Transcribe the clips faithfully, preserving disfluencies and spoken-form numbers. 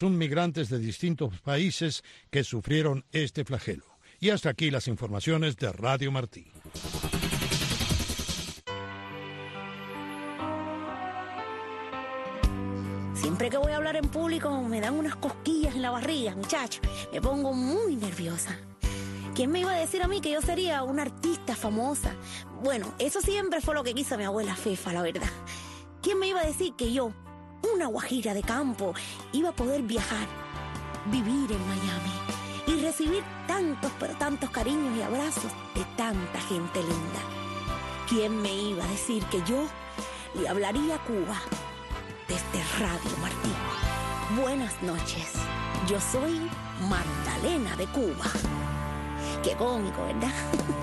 Son migrantes de distintos países que sufrieron este flagelo. Y hasta aquí las informaciones de Radio Martí. Siempre que voy a hablar en público me dan unas cosquillas en la barriga, muchacho. Me pongo muy nerviosa. ¿Quién me iba a decir a mí que yo sería una artista famosa? Bueno, eso siempre fue lo que quiso mi abuela Fefa, la verdad. ¿Quién me iba a decir que yo, una guajira de campo, iba a poder viajar, vivir en Miami y recibir tantos, pero tantos cariños y abrazos de tanta gente linda? ¿Quién me iba a decir que yo le hablaría a Cuba desde Radio Martí? Buenas noches, yo soy Magdalena de Cuba. Qué cómico, ¿verdad?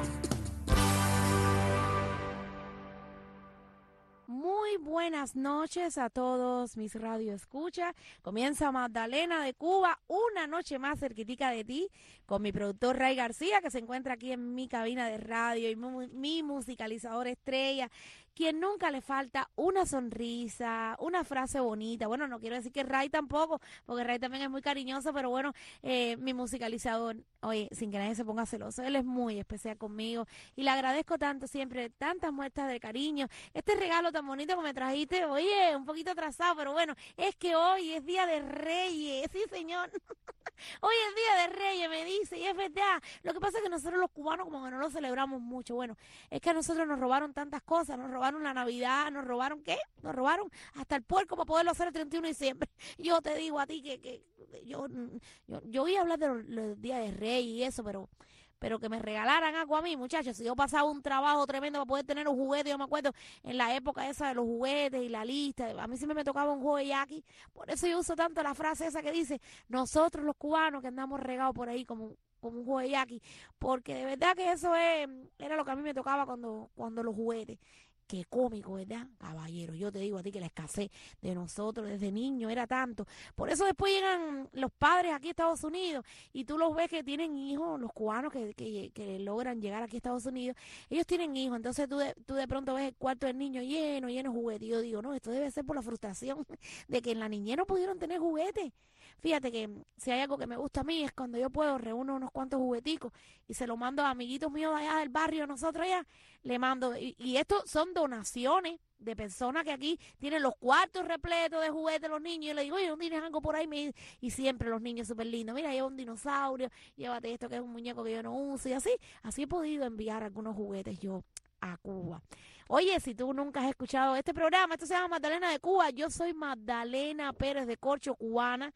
Muy buenas noches a todos mis radioescuchas. Comienza Magdalena de Cuba, una noche más cerquitica de ti, con mi productor Ray García, que se encuentra aquí en mi cabina de radio, y mi, mi musicalizador estrella, quien nunca le falta una sonrisa, una frase bonita. Bueno, no quiero decir que Ray tampoco, porque Ray también es muy cariñoso, pero bueno, eh, mi musicalizador, oye, sin que nadie se ponga celoso, él es muy especial conmigo y le agradezco tanto siempre, tantas muestras de cariño. Este regalo tan bonito que me trajiste, oye, un poquito atrasado, pero bueno, es que hoy es Día de Reyes, sí señor. Hoy es Día de Reyes, me dice, y es verdad. Lo que pasa es que nosotros los cubanos como que no lo celebramos mucho. Bueno, es que a nosotros nos robaron tantas cosas, nos robaron la Navidad, nos robaron, ¿qué? Nos robaron hasta el puerco para poderlo hacer el treinta y uno de diciembre. Yo te digo a ti que, que yo, yo, yo voy a hablar de los, los días de Reyes y eso, pero... pero que me regalaran algo a mí, muchachos. Si yo pasaba un trabajo tremendo para poder tener un juguete, yo me acuerdo en la época esa de los juguetes y la lista, a mí siempre me tocaba un juego de yaqui. Por eso yo uso tanto la frase esa que dice, nosotros los cubanos que andamos regados por ahí como, como un juego de yaqui, porque de verdad que eso es, era lo que a mí me tocaba cuando, cuando los juguetes. Qué cómico, ¿verdad? Caballero, yo te digo a ti que la escasez de nosotros desde niños era tanto. Por eso después llegan los padres aquí a Estados Unidos y tú los ves que tienen hijos, los cubanos que, que, que logran llegar aquí a Estados Unidos, ellos tienen hijos, entonces tú de, tú de pronto ves el cuarto del niño lleno, lleno de juguetes. Y yo digo, no, esto debe ser por la frustración de que en la niñez no pudieron tener juguetes. Fíjate que si hay algo que me gusta a mí es cuando yo puedo reúno unos cuantos jugueticos y se los mando a amiguitos míos de allá del barrio, nosotros allá, le mando, y, y esto son donaciones de personas que aquí tienen los cuartos repletos de juguetes los niños, y le digo, oye, ¿dónde tienes algo por ahí? Me, y siempre los niños súper lindos, mira, lleva un dinosaurio, llévate esto que es un muñeco que yo no uso, y así, así he podido enviar algunos juguetes yo a Cuba. Oye, si tú nunca has escuchado este programa, esto se llama Magdalena de Cuba, yo soy Magdalena Pérez de Corcho, cubana,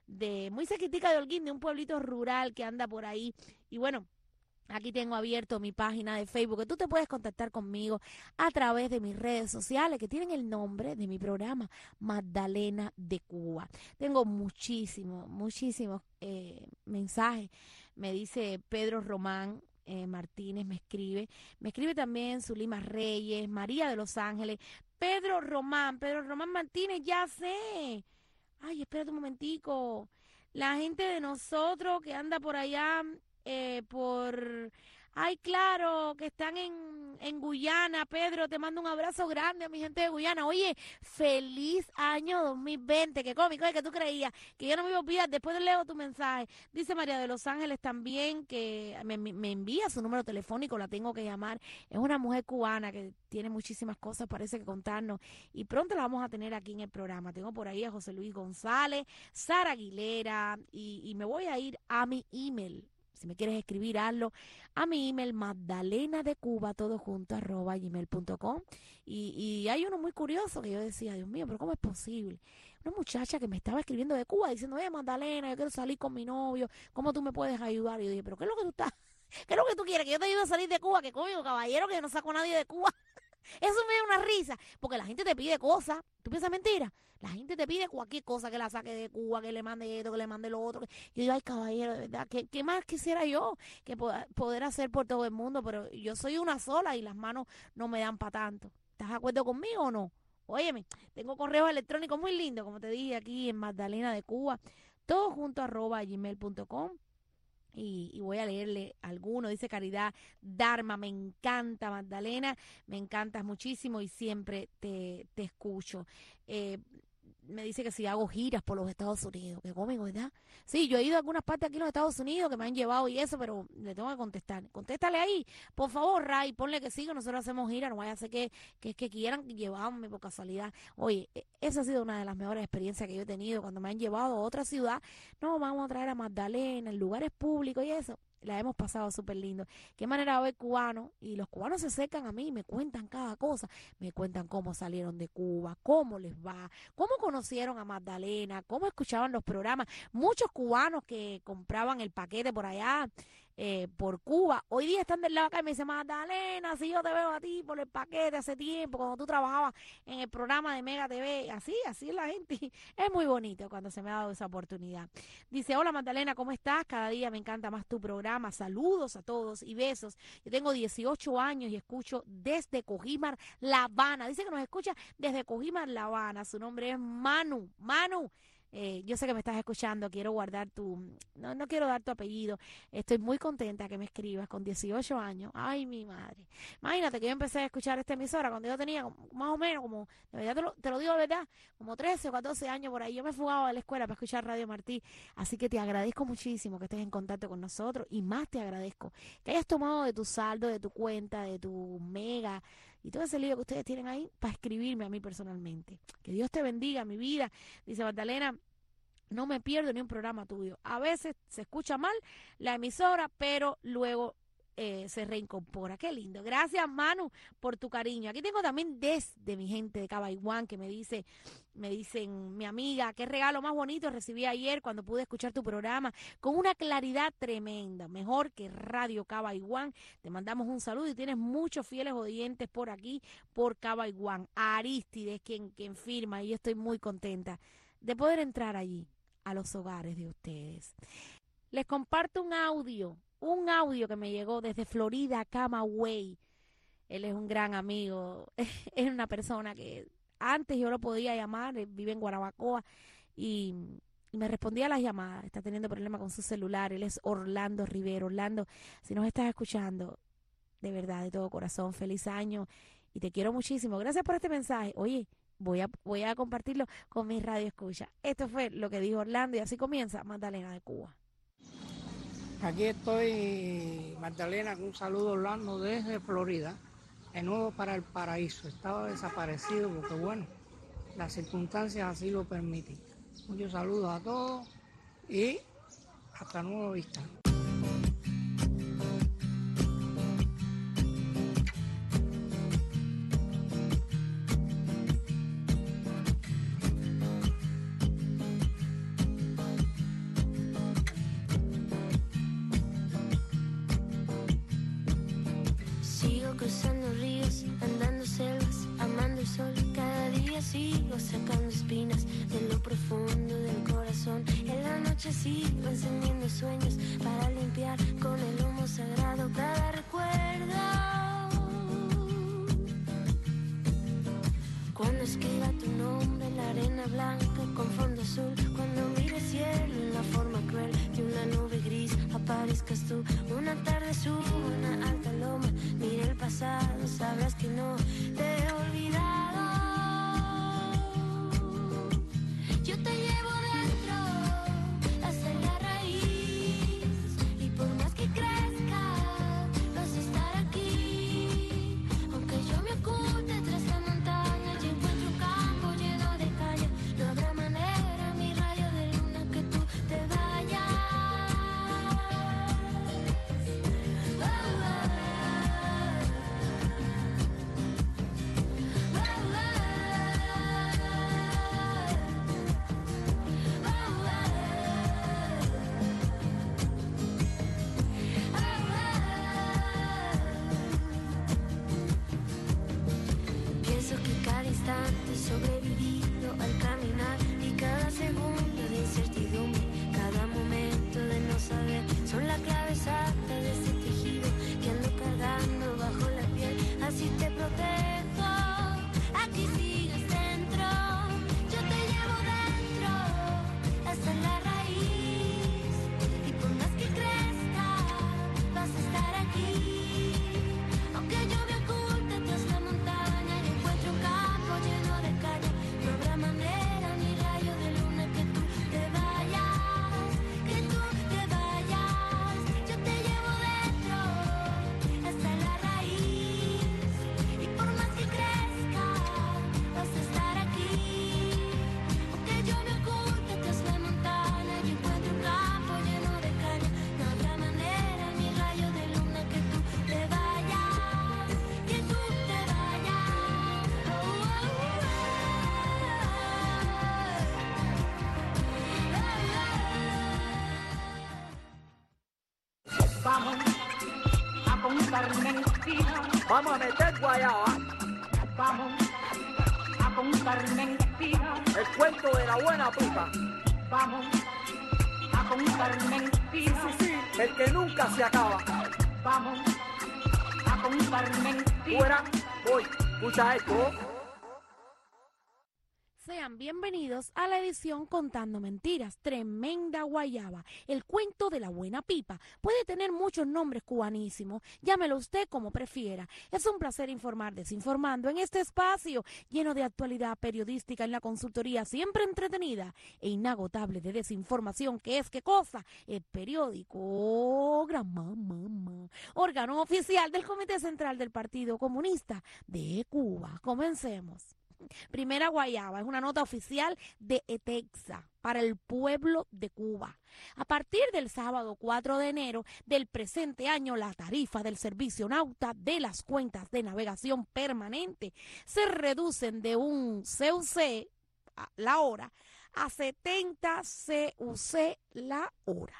de muy cerquitica de Holguín, de un pueblito rural que anda por ahí, y bueno, aquí tengo abierto mi página de Facebook, que tú te puedes contactar conmigo a través de mis redes sociales, que tienen el nombre de mi programa, Magdalena de Cuba. Tengo muchísimos, muchísimos eh, mensajes. Me dice Pedro Román eh, Martínez, me escribe. Me escribe también Zulima Reyes, María de Los Ángeles, Pedro Román, Pedro Román Martínez, ya sé. Ay, espérate un momentico. La gente de nosotros que anda por allá, eh, por... Ay, claro, que están en, en Guyana. Pedro, te mando un abrazo grande a mi gente de Guyana. Oye, feliz año dos mil veinte. Qué cómico, es que tú creías que yo no me iba a olvidar. Después leo tu mensaje. Dice María de Los Ángeles también que me, me envía su número telefónico, la tengo que llamar. Es una mujer cubana que tiene muchísimas cosas, parece que contarnos. Y pronto la vamos a tener aquí en el programa. Tengo por ahí a José Luis González, Sara Aguilera, y, y me voy a ir a mi email. Si me quieres escribir, hazlo a mi email, magdalena de cuba, todo junto, arroba gmail punto com. Y, y hay uno muy curioso que yo decía, Dios mío, pero ¿cómo es posible? Una muchacha que me estaba escribiendo de Cuba diciendo, oye, Magdalena, yo quiero salir con mi novio, ¿cómo tú me puedes ayudar? Y yo dije, pero ¿qué es lo que tú estás? ¿Qué es lo que tú quieres? Que yo te ayude a salir de Cuba, que coño, caballero, que yo no saco a nadie de Cuba. Eso me da una risa, porque la gente te pide cosas. ¿Tú piensas mentira? La gente te pide cualquier cosa, que la saque de Cuba, que le mande esto, que le mande lo otro. Yo digo, ay, caballero, de verdad, ¿qué, qué más quisiera yo que poder hacer por todo el mundo? Pero yo soy una sola y las manos no me dan para tanto. ¿Estás de acuerdo conmigo o no? Óyeme, tengo correos electrónicos muy lindos, como te dije, aquí en Magdalena de Cuba, todo junto arroba gmail punto com. Y, y voy a leerle alguno. Dice Caridad Dharma, me encanta Magdalena, me encantas muchísimo y siempre te, te escucho. Eh, me dice que si hago giras por los Estados Unidos, que cómico, ¿verdad? Sí, yo he ido a algunas partes aquí en los Estados Unidos que me han llevado y eso, pero le tengo que contestar. Contéstale ahí, por favor, Ray, ponle que sí, que nosotros hacemos giras, no vaya a ser que, que, que quieran llevarme por casualidad. Oye, esa ha sido una de las mejores experiencias que yo he tenido cuando me han llevado a otra ciudad. No, vamos a traer a Magdalena en lugares públicos y eso. La hemos pasado súper lindo. Qué manera de ver cubanos. Y los cubanos se acercan a mí y me cuentan cada cosa. Me cuentan cómo salieron de Cuba, cómo les va, cómo conocieron a Magdalena, cómo escuchaban los programas. Muchos cubanos que compraban el paquete por allá, eh, por Cuba, hoy día están del lado acá y me dicen, Magdalena, si yo te veo a ti por el paquete hace tiempo, cuando tú trabajabas en el programa de Mega T V. Así, así es la gente. Es muy bonito cuando se me ha dado esa oportunidad. Dice, hola Magdalena, ¿cómo estás? Cada día me encanta más tu programa. Saludos a todos y besos. Yo tengo dieciocho años y escucho desde Cojimar, La Habana. Dice que nos escucha desde Cojimar, La Habana. Su nombre es Manu. Manu. Eh, yo sé que me estás escuchando, quiero guardar tu, no, no quiero dar tu apellido, estoy muy contenta que me escribas con dieciocho años, ay mi madre, imagínate que yo empecé a escuchar esta emisora cuando yo tenía como, más o menos como, de verdad te lo, te lo digo de verdad, como trece o catorce años por ahí, yo me fugaba de la escuela para escuchar Radio Martí, así que te agradezco muchísimo que estés en contacto con nosotros y más te agradezco que hayas tomado de tu saldo, de tu cuenta, de tu mega y todo ese lío que ustedes tienen ahí para escribirme a mí personalmente. Que Dios te bendiga, mi vida. Dice Magdalena, no me pierdo ni un programa tuyo. A veces se escucha mal la emisora, pero luego eh, se reincorpora. Qué lindo. Gracias, Manu, por tu cariño. Aquí tengo también desde mi gente de Cabaiguán que me dice, me dicen, mi amiga, qué regalo más bonito recibí ayer cuando pude escuchar tu programa con una claridad tremenda, mejor que Radio Cabaiguán. Te mandamos un saludo y tienes muchos fieles oyentes por aquí, por Cabaiguán. Aristides, quien, quien firma, y yo estoy muy contenta de poder entrar allí a los hogares de ustedes. Les comparto un audio, un audio que me llegó desde Florida, Camagüey. Él es un gran amigo, es una persona que antes yo lo podía llamar, él vive en Guanabacoa y, y me respondía a las llamadas, está teniendo problemas con su celular. Él es Orlando Rivero. Orlando, si nos estás escuchando, de verdad, de todo corazón, feliz año y te quiero muchísimo. Gracias por este mensaje. Oye, Voy a, voy a compartirlo con mi radio escucha. Esto fue lo que dijo Orlando y así comienza Magdalena de Cuba. Aquí estoy, Magdalena, con un saludo Orlando desde Florida, de nuevo para el paraíso. Estaba desaparecido porque, bueno, las circunstancias así lo permiten. Muchos saludos a todos y hasta nueva vista. Cruzando ríos, andando selvas, amando el sol. Cada día sigo sacando espinas de lo profundo del corazón. En la noche sigo encendiendo sueños para limpiar con el humo sagrado cada recuerdo. Cuando escriba tu nombre en la arena blanca con fondo azul, cuando mire el cielo en la forma cruel de una nube gris, aparezcas tú. Una tarde subo una alta loma, mira el pasado, sabrás que no te he olvidado. Yo te llevo dentro hasta la raíz y por más que crezca vas a estar aquí. Aunque yo me oculte tras la montaña y encuentro un campo lleno de caña, no habrá manera, mi rayo de luna, que tú te vayas. Oh, oh, oh. mentira. Vamos a meter guayaba. Vamos a contar mentiras. El cuento de la buena pipa. Vamos a contar mentiras. Sí, sí, sí, el que nunca se acaba. Vamos a contar mentiras. Fuera, voy. Escucha esto. Sean bienvenidos a la edición Contando Mentiras, Tremenda Guayaba, el cuento de la buena pipa. Puede tener muchos nombres cubanísimos, llámelo usted como prefiera. Es un placer informar desinformando en este espacio lleno de actualidad periodística en la consultoría siempre entretenida e inagotable de desinformación, que es, ¿qué cosa? El periódico Gran Mamá, órgano oficial del Comité Central del Partido Comunista de Cuba. Comencemos. Primera guayaba, es una nota oficial de ETEXA para el pueblo de Cuba. A partir del sábado cuatro de enero del presente año, la tarifa del servicio nauta de las cuentas de navegación permanente se reducen de un C U C la hora a setenta C U C la hora.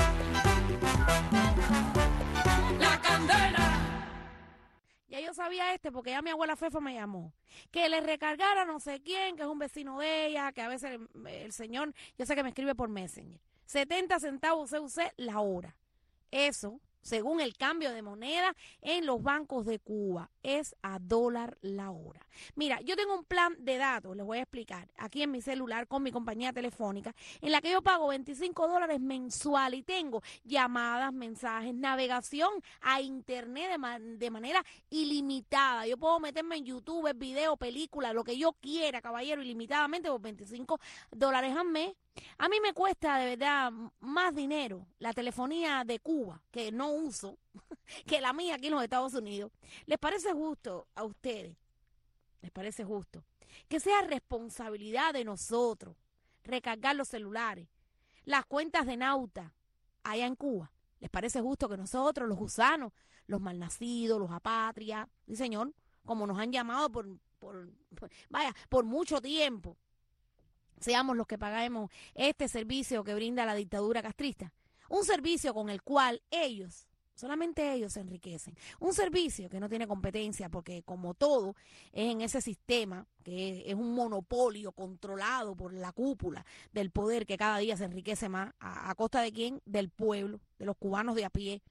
La candela. Ya yo sabía este porque ya mi abuela Fefa me llamó. Que le recargara no sé quién, que es un vecino de ella, que a veces el, el señor, yo sé que me escribe por Messenger. setenta centavos C U C la hora. Eso, según el cambio de moneda en los bancos de Cuba, es a dólar la hora. Mira, yo tengo un plan de datos, les voy a explicar, aquí en mi celular con mi compañía telefónica, en la que yo pago veinticinco dólares mensual y tengo llamadas, mensajes, navegación a internet de, ma de manera ilimitada. Yo puedo meterme en YouTube, video, película, lo que yo quiera, caballero, ilimitadamente por veinticinco dólares al mes. A mí me cuesta de verdad más dinero la telefonía de Cuba, que no uso, que la mía aquí en los Estados Unidos. ¿Les parece justo a ustedes? ¿Les parece justo que sea responsabilidad de nosotros recargar los celulares, las cuentas de nauta allá en Cuba? ¿Les parece justo que nosotros, los gusanos, los malnacidos, los apatrias, sí señor, como nos han llamado por, por, por vaya, por mucho tiempo, seamos los que paguemos este servicio que brinda la dictadura castrista? Un servicio con el cual ellos, solamente ellos se enriquecen. Un servicio que no tiene competencia porque, como todo, es en ese sistema que es, es un monopolio controlado por la cúpula del poder que cada día se enriquece más. ¿A, a costa de quién? Del pueblo, de los cubanos de a pie.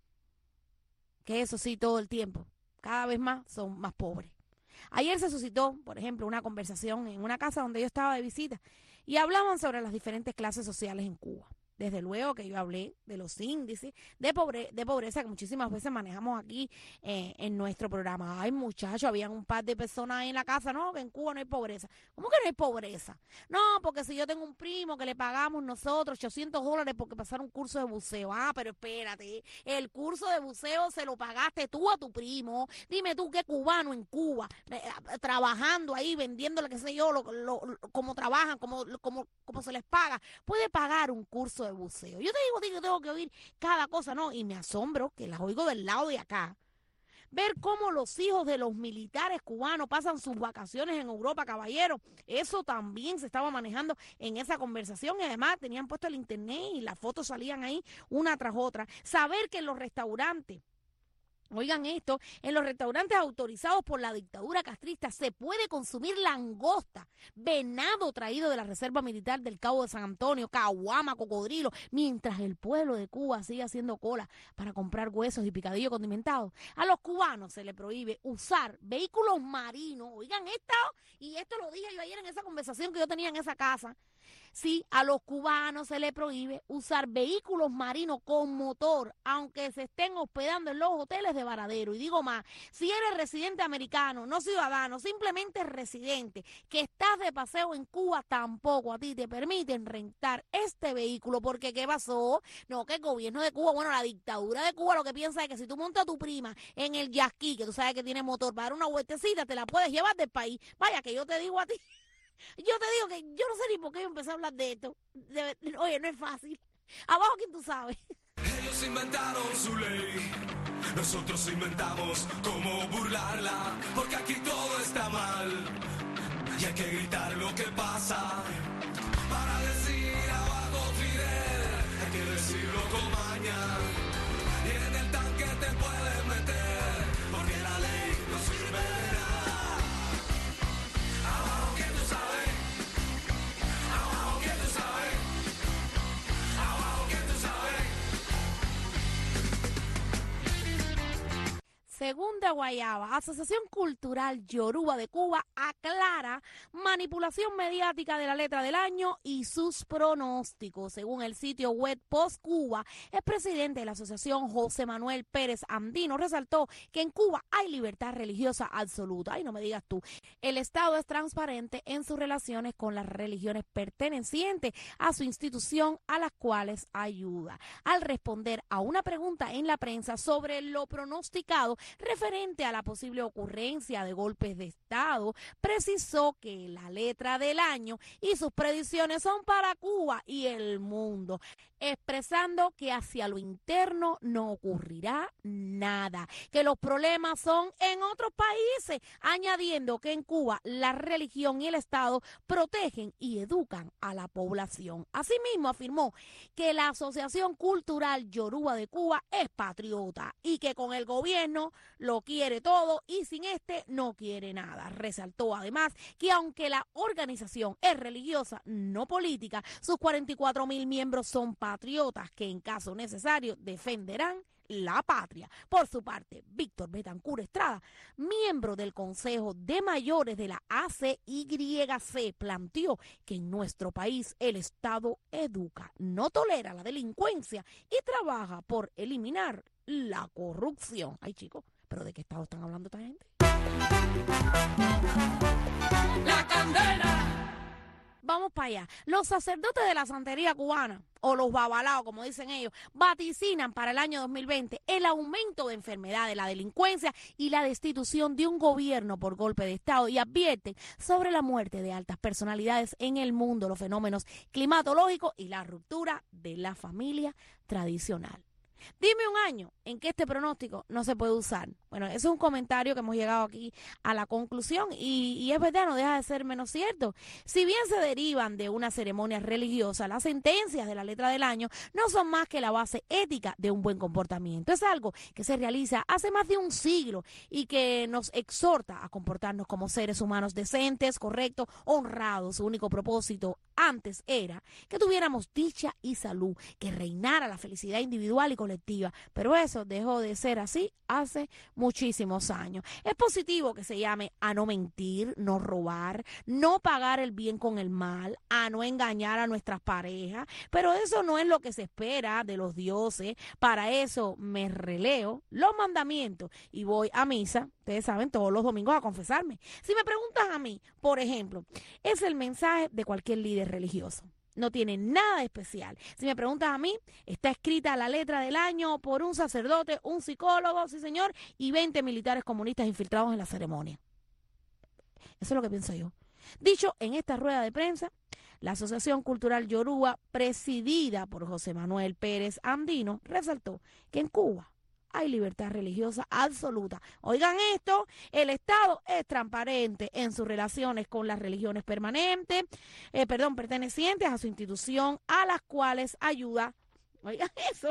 Que eso sí, todo el tiempo, cada vez más son más pobres. Ayer se suscitó, por ejemplo, una conversación en una casa donde yo estaba de visita y hablaban sobre las diferentes clases sociales en Cuba. Desde luego que yo hablé de los índices de, pobre, de pobreza que muchísimas veces manejamos aquí eh, en nuestro programa. Ay, muchachos, habían un par de personas ahí en la casa, no, que en Cuba no hay pobreza. ¿Cómo que no hay pobreza? No, porque si yo tengo un primo que le pagamos nosotros ochocientos dólares porque pasaron un curso de buceo. Ah, pero espérate, el curso de buceo se lo pagaste tú a tu primo. Dime tú qué cubano en Cuba, eh, trabajando ahí, vendiéndole, qué sé yo, lo, lo, lo, cómo trabajan, cómo, cómo, cómo se les paga, puede pagar un curso de buceo. Yo te digo, digo, tengo que oír cada cosa, ¿no? Y me asombro que las oigo del lado de acá. Ver cómo los hijos de los militares cubanos pasan sus vacaciones en Europa, caballero. Eso también se estaba manejando en esa conversación y además tenían puesto el internet y las fotos salían ahí una tras otra. Saber que en los restaurantes, oigan esto, en los restaurantes autorizados por la dictadura castrista se puede consumir langosta, venado traído de la Reserva Militar del Cabo de San Antonio, caguama, cocodrilo, mientras el pueblo de Cuba sigue haciendo cola para comprar huesos y picadillo condimentado. A los cubanos se les prohíbe usar vehículos marinos, oigan esto, y esto lo dije yo ayer en esa conversación que yo tenía en esa casa. Sí, a los cubanos se les prohíbe usar vehículos marinos con motor, aunque se estén hospedando en los hoteles de Varadero. Y digo más, si eres residente americano, no ciudadano, simplemente residente, que estás de paseo en Cuba, tampoco a ti te permiten rentar este vehículo, porque ¿qué pasó? No, que el gobierno de Cuba, bueno, la dictadura de Cuba lo que piensa es que si tú montas a tu prima en el yasquí, que tú sabes que tiene motor, para dar una vueltecita, te la puedes llevar del país. Vaya, que yo te digo a ti. Yo te digo que yo no sé ni por qué yo empecé a hablar de esto. De, oye, no es fácil. Abajo, ¿quién tú sabes? Ellos inventaron su ley, nosotros inventamos cómo burlarla, porque aquí todo está mal y hay que gritar lo que pasa. Para decir abajo Fidel, hay que decirlo con maña, y en el tanque te puedes meter, Segunda guayaba, Asociación Cultural Yoruba de Cuba aclara manipulación mediática de la letra del año y sus pronósticos. Según el sitio web Post Cuba, el presidente de la asociación, José Manuel Pérez Andino, resaltó que en Cuba hay libertad religiosa absoluta. Ay, no me digas tú. El Estado es transparente en sus relaciones con las religiones pertenecientes a su institución, a las cuales ayuda. Al responder a una pregunta en la prensa sobre lo pronosticado referente a la posible ocurrencia de golpes de Estado, precisó que la letra del año y sus predicciones son para Cuba y el mundo, expresando que hacia lo interno no ocurrirá nada, que los problemas son en otros países, añadiendo que en Cuba la religión y el Estado protegen y educan a la población. Asimismo, afirmó que la Asociación Cultural Yoruba de Cuba es patriota y que con el gobierno lo quiere todo y sin este no quiere nada. Resaltó además que aunque la organización es religiosa, no política, sus cuarenta y cuatro mil miembros son patriotas que en caso necesario defenderán la patria. Por su parte, Víctor Betancur Estrada, miembro del Consejo de Mayores de la A C Y C, planteó que en nuestro país el Estado educa, no tolera la delincuencia y trabaja por eliminar la corrupción. Ay, chicos, ¿pero de qué Estado están hablando esta gente? La candela. Vamos para allá. Los sacerdotes de la santería cubana, o los babalaos, como dicen ellos, vaticinan para el año dos mil veinte el aumento de enfermedades, la delincuencia y la destitución de un gobierno por golpe de Estado y advierten sobre la muerte de altas personalidades en el mundo, los fenómenos climatológicos y la ruptura de la familia tradicional. Dime un año en que este pronóstico no se puede usar. Bueno, ese es un comentario que hemos llegado aquí a la conclusión y, y es verdad, no deja de ser menos cierto. Si bien se derivan de una ceremonia religiosa, las sentencias de la letra del año no son más que la base ética de un buen comportamiento. Es algo que se realiza hace más de un siglo y que nos exhorta a comportarnos como seres humanos decentes, correctos, honrados. Su único propósito antes era que tuviéramos dicha y salud, que reinara la felicidad individual y colectiva, pero eso dejó de ser así hace muchísimos años. Es positivo que se llame a no mentir, no robar, no pagar el bien con el mal, a no engañar a nuestras parejas, pero eso no es lo que se espera de los dioses. Para eso me releo los mandamientos y voy a misa, ustedes saben, todos los domingos a confesarme. Si me preguntan a mí, por ejemplo, es el mensaje de cualquier líder religioso. No tiene nada de especial. Si me preguntas a mí, está escrita la letra del año por un sacerdote, un psicólogo, sí señor, y veinte militares comunistas infiltrados en la ceremonia. Eso es lo que pienso yo. Dicho en esta rueda de prensa, la Asociación Cultural Yoruba, presidida por José Manuel Pérez Andino, resaltó que en Cuba hay libertad religiosa absoluta. Oigan esto, el Estado es transparente en sus relaciones con las religiones permanentes, eh, perdón, pertenecientes a su institución, a las cuales ayuda. Oigan eso.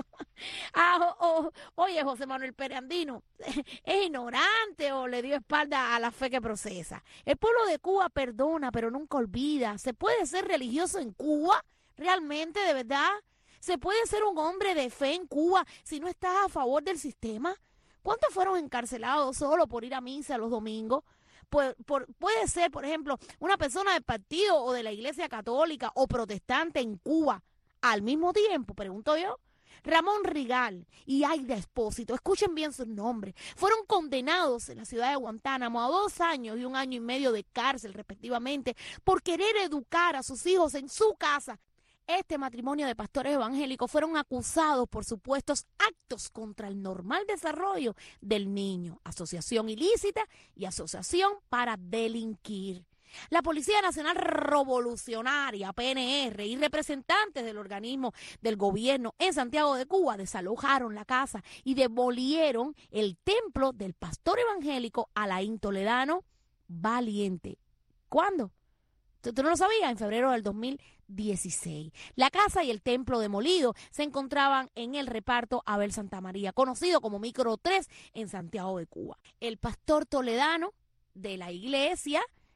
Ah, oh, oh, oye, José Manuel Pérez Andino, ¿es ignorante o le dio espalda a la fe que procesa? El pueblo de Cuba perdona, pero nunca olvida. ¿Se puede ser religioso en Cuba? ¿Realmente, de verdad? ¿Se puede ser un hombre de fe en Cuba si no estás a favor del sistema? ¿Cuántos fueron encarcelados solo por ir a misa los domingos? Por, por, puede ser, por ejemplo, una persona del partido o de la Iglesia Católica o protestante en Cuba al mismo tiempo, pregunto yo. Ramón Rigal y Aida Espósito, escuchen bien sus nombres, fueron condenados en la ciudad de Guantánamo a dos años y un año y medio de cárcel respectivamente por querer educar a sus hijos en su casa. Este matrimonio de pastores evangélicos fueron acusados por supuestos actos contra el normal desarrollo del niño, asociación ilícita y asociación para delinquir. La Policía Nacional Revolucionaria, P N R, y representantes del organismo del gobierno en Santiago de Cuba desalojaron la casa y demolieron el templo del pastor evangélico Alain Toledano Valiente. ¿Cuándo? ¿Tú, tú no lo sabías? En febrero del dos mil dieciséis. La casa y el templo demolido se encontraban en el reparto Abel Santa María, conocido como Micro tres en Santiago de Cuba. El pastor Toledano de la iglesia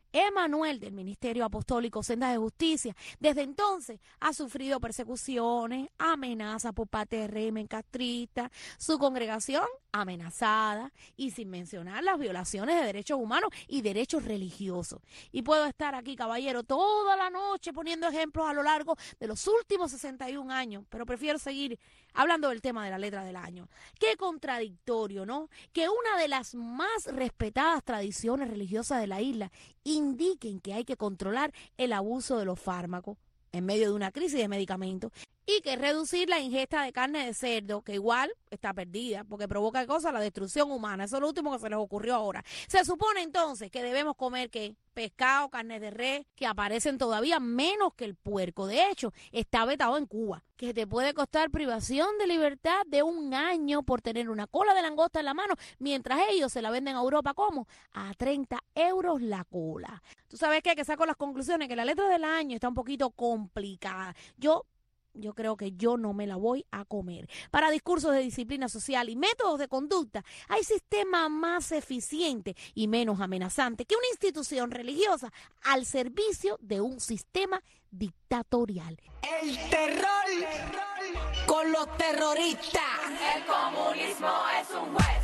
Emanuel del Ministerio Apostólico Sendas de Justicia. Desde entonces ha sufrido persecuciones, amenazas por parte de régimen castrista, su congregación amenazada y sin mencionar las violaciones de derechos humanos y derechos religiosos. Y puedo estar aquí, caballero, toda la noche poniendo ejemplos a lo largo de los últimos sesenta y un años, pero prefiero seguir hablando del tema de la letra del año. Qué contradictorio, ¿no? Que una de las más respetadas tradiciones religiosas de la isla indiquen que hay que controlar el abuso de los fármacos en medio de una crisis de medicamentos y que reducir la ingesta de carne de cerdo, que igual está perdida porque provoca cosa la destrucción humana. Eso es lo último que se les ocurrió ahora. Se supone entonces que debemos comer ¿qué? Pescado, carne de res, que aparecen todavía menos que el puerco. De hecho, está vetado en Cuba, que te puede costar privación de libertad de un año por tener una cola de langosta en la mano, mientras ellos se la venden a Europa como a treinta euros la cola. ¿Tú sabes qué? Que saco las conclusiones que la letra del año está un poquito complicada. Yo Yo creo que yo no me la voy a comer. Para discursos de disciplina social y métodos de conducta, hay sistema más eficiente y menos amenazante que una institución religiosa al servicio de un sistema dictatorial. El terror con los terroristas. El comunismo es un juez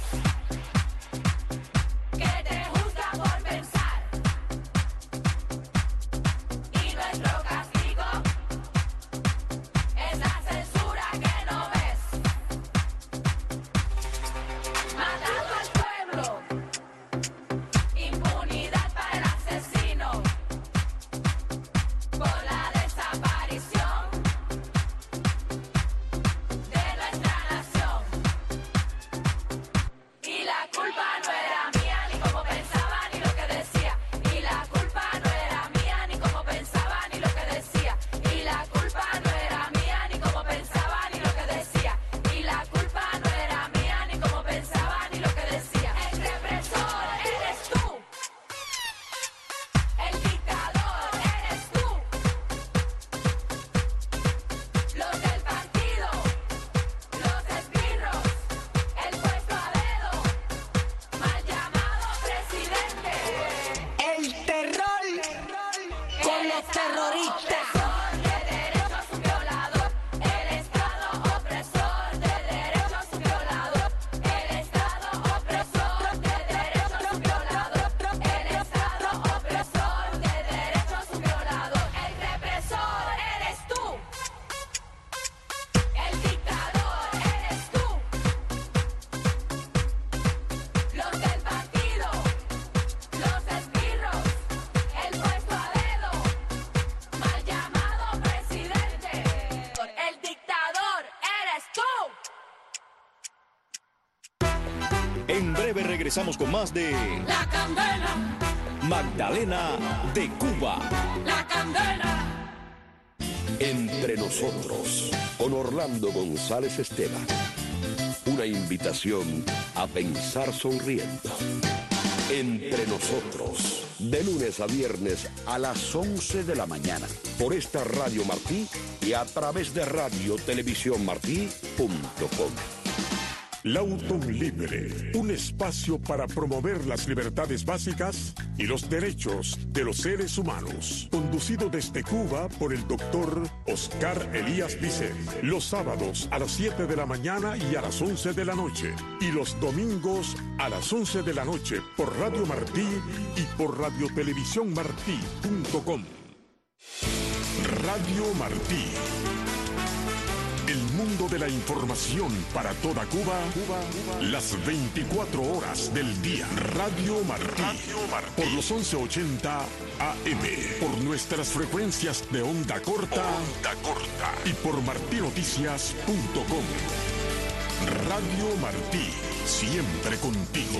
que te juzga por pensar. Y nuestro castigo es la censura que no ves. Matando al pueblo, impunidad para el asesino, por la desaparición de nuestra nación. Y la culpa no era mía, ni como pensaba, ni lo que decía. Y la culpa no era mía, ni como pensaba, ni lo que decía. Y la culpa no era mía, ni como pensaba, ni lo que decía. Y la culpa no era mía, ni como pensaba, ni lo que decía. El represor eres tú. El dictador eres tú. Los del partido, los esbirros, el puesto a dedo, mal llamado presidente. El terror con los terroristas. De derechos un violador, el Estado opresor de derechos un violador, el Estado opresor de derechos un violador, el Estado opresor de derechos un violador, el represor eres tú, el dictador eres tú, los del partido, los esbirros, el puesto a dedo, mal llamado presidente. El dictador eres tú. En breve regresamos con más de La candela, Magdalena de Cuba. la candela. Entre nosotros, con Orlando González Esteban. Una invitación a pensar sonriendo. Entre nosotros, de lunes a viernes a las once de la mañana, por esta Radio Martí y a través de radio televisión martí punto com. Lauton Libre, un espacio para promover las libertades básicas y los derechos de los seres humanos. Conducido desde Cuba por el doctor Oscar Elías Vicent. Los sábados a las siete de la mañana y a las once de la noche. Y los domingos a las once de la noche por Radio Martí y por radio televisión martí punto com. Radio Martí. El mundo de la información para toda Cuba, las veinticuatro horas del día. Radio Martí, por los once ochenta A M, por nuestras frecuencias de onda corta, onda corta y por martinoticias punto com. Radio Martí, siempre contigo.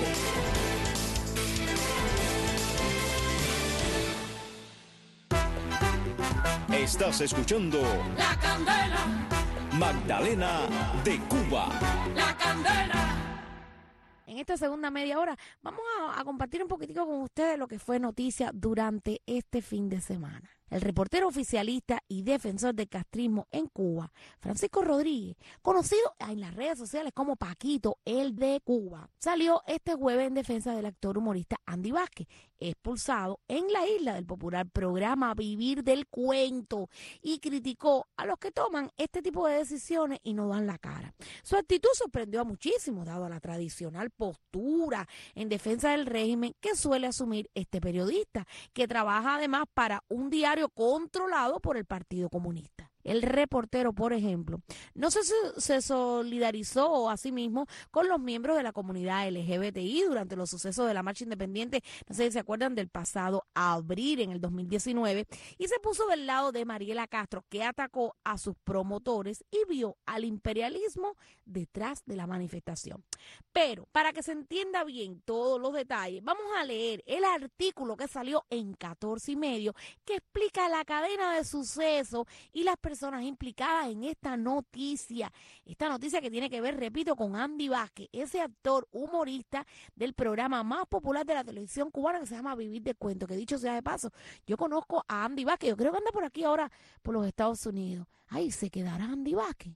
Estás escuchando La candela, Magdalena de Cuba. la candela. En esta segunda media hora vamos a, a compartir un poquitico con ustedes lo que fue noticia durante este fin de semana. El reportero oficialista y defensor del castrismo en Cuba, Francisco Rodríguez, conocido en las redes sociales como Paquito, el de Cuba, salió este jueves en defensa del actor humorista Andy Vázquez. expulsado en la isla del popular programa Vivir del Cuento y criticó a los que toman este tipo de decisiones y no dan la cara. Su actitud sorprendió a muchísimos, dado a la tradicional postura en defensa del régimen que suele asumir este periodista, que trabaja además para un diario controlado por el Partido Comunista. El reportero, por ejemplo, no se, se solidarizó a sí mismo con los miembros de la comunidad L G B T I durante los sucesos de la marcha independiente, no sé si se acuerdan, del pasado abril en el dos mil diecinueve, y se puso del lado de Mariela Castro, que atacó a sus promotores y vio al imperialismo detrás de la manifestación. Pero, para que se entienda bien todos los detalles, vamos a leer el artículo que salió en catorce y medio, que explica la cadena de sucesos y las personas personas implicadas en esta noticia. Esta noticia que tiene que ver, repito, con Andy Vázquez, ese actor humorista del programa más popular de la televisión cubana que se llama Vivir de Cuento, que dicho sea de paso, yo conozco a Andy Vázquez, yo creo que anda por aquí ahora por los Estados Unidos. Ay, ¿se quedará Andy Vázquez?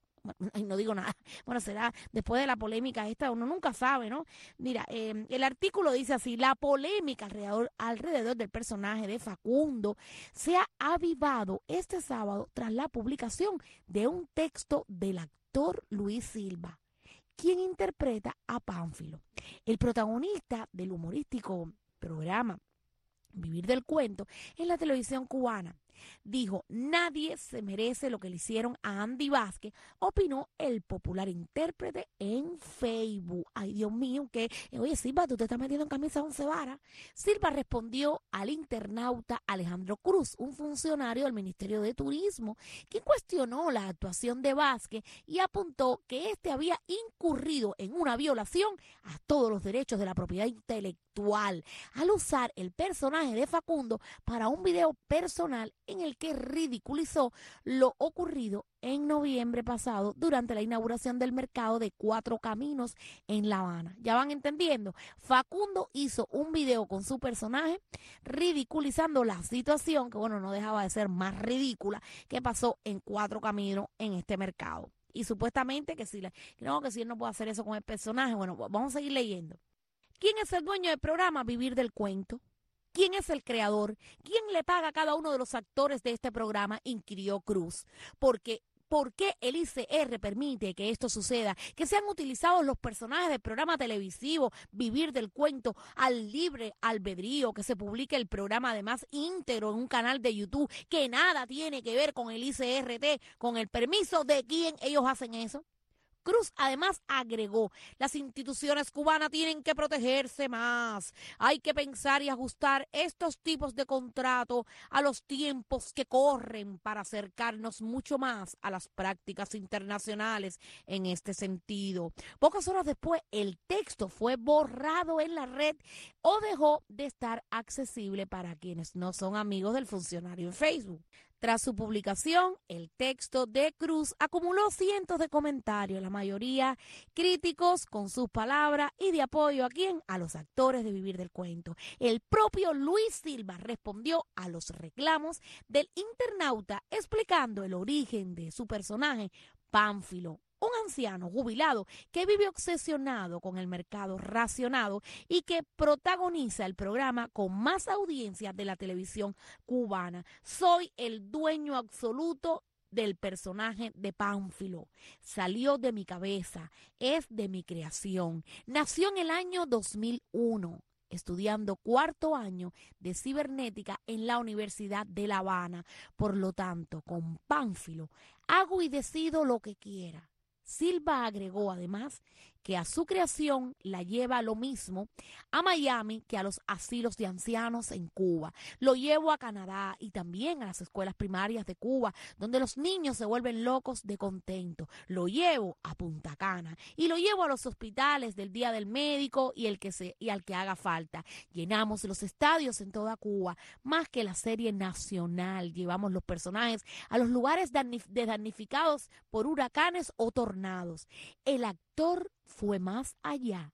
Ay, no digo nada. Bueno, será después de la polémica esta, uno nunca sabe, ¿no? Mira, eh, el artículo dice así: la polémica alrededor, alrededor del personaje de Facundo se ha avivado este sábado tras la publicación de un texto del actor Luis Silva, quien interpreta a Pánfilo, el protagonista del humorístico programa Vivir del Cuento en la televisión cubana. Dijo: nadie se merece lo que le hicieron a Andy Vázquez, opinó el popular intérprete en Facebook. Ay, Dios mío, que, oye, Silva, tú te estás metiendo en camisa once varas. Silva respondió al internauta Alejandro Cruz, un funcionario del Ministerio de Turismo, quien cuestionó la actuación de Vázquez y apuntó que éste había incurrido en una violación a todos los derechos de la propiedad intelectual al usar el personaje de Facundo para un video personal en el que ridiculizó lo ocurrido en noviembre pasado durante la inauguración del mercado de Cuatro Caminos en La Habana. ¿Ya van entendiendo? Facundo hizo un video con su personaje ridiculizando la situación, que bueno, no dejaba de ser más ridícula, que pasó en Cuatro Caminos en este mercado. Y supuestamente que si, la, no, que si él no puede hacer eso con el personaje, bueno, vamos a seguir leyendo. ¿Quién es el dueño del programa Vivir del Cuento? ¿Quién es el creador? ¿Quién le paga a cada uno de los actores de este programa?, inquirió Cruz. Porque, ¿por qué el I C R permite que esto suceda? Que sean utilizados los personajes del programa televisivo Vivir del Cuento al libre albedrío, que se publique el programa además íntegro en un canal de YouTube que nada tiene que ver con el I C R T, con el permiso de quién ellos hacen eso. Cruz además agregó: las instituciones cubanas tienen que protegerse más. Hay que pensar y ajustar estos tipos de contrato a los tiempos que corren para acercarnos mucho más a las prácticas internacionales en este sentido. Pocas horas después, el texto fue borrado en la red o dejó de estar accesible para quienes no son amigos del funcionario en Facebook. Tras su publicación, el texto de Cruz acumuló cientos de comentarios, la mayoría críticos con sus palabras y de apoyo a quién, a los actores de Vivir del Cuento. El propio Luis Silva respondió a los reclamos del internauta explicando el origen de su personaje, Pánfilo, un anciano jubilado que vive obsesionado con el mercado racionado y que protagoniza el programa con más audiencia de la televisión cubana. Soy el dueño absoluto del personaje de Pánfilo. Salió de mi cabeza, es de mi creación. Nació en el año dos mil uno. Estudiando cuarto año de cibernética en la Universidad de La Habana. Por lo tanto, con Pánfilo hago y decido lo que quiera. Silva agregó además que a su creación la lleva lo mismo a Miami que a los asilos de ancianos en Cuba. Lo llevo a Canadá y también a las escuelas primarias de Cuba, donde los niños se vuelven locos de contento. Lo llevo a Punta Cana y lo llevo a los hospitales del Día del Médico y, el que se, y al que haga falta. Llenamos los estadios en toda Cuba, más que la serie nacional. Llevamos los personajes a los lugares damnificados por huracanes o tornados. El actor fue más allá